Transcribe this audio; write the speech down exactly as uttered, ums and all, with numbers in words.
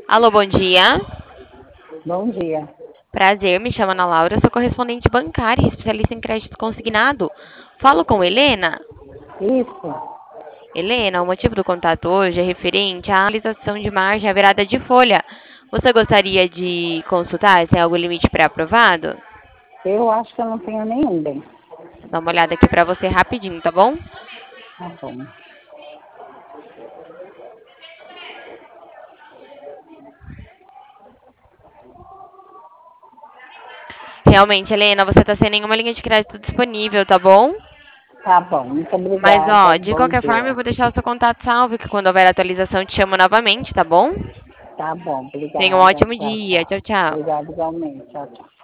Alô, bom dia. Bom dia. Prazer, me chamo Ana Laura, sou correspondente bancária e especialista em crédito consignado. Falo com Helena. Isso. Helena, o motivo do contato hoje é referente à atualização de margem à virada de folha. Você gostaria de consultar se tem algum limite pré-aprovado? Eu acho que eu não tenho nenhum bem. Dá uma olhada aqui pra você rapidinho, tá bom? Tá bom. Realmente, Helena, você tá sem nenhuma linha de crédito disponível, tá bom? Tá bom. Muito Mas, ó, obrigada. de Bom qualquer forma, eu dia. vou deixar o seu contato salvo, que quando houver atualização, te chamo novamente, tá bom? Tá bom. Tenha um Obrigada. ótimo Tchau, dia. tchau. Tchau, tchau. Obrigada igualmente. Tchau, tchau.